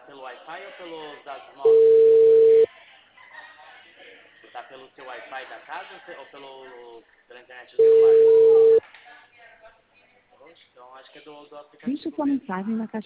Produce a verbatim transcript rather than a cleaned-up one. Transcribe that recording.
pelo Wi-Fi ou pelos dados móveis? Tá pelo seu Wi-Fi da casa ou, pe- ou pelo, pela internet do celular? Oxe, então acho que é do, do Deixe aplicativo sua mesmo. mensagem na caixa